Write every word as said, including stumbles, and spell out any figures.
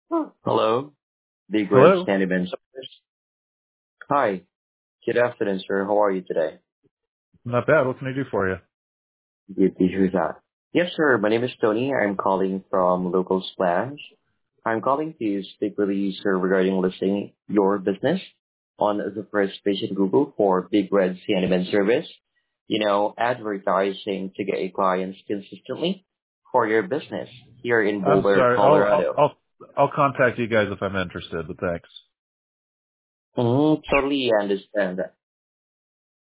Hello, Big Red Hello. Sandy Ben Summers. Hi, good afternoon, sir. How are you today? Not bad. What can I do for you? Good to hear that. Yes, sir. My name is Tony. I'm calling from Local Splash. I'm calling to speak with you, sir, regarding listing your business on the first page in Google for Big Red Sandy Ben service. You know, advertising to get clients consistently for your business here in I'm Boulder, sorry. I'll I'll Colorado. I'll, I'll contact you guys if I'm interested. But thanks. Mm, totally understand.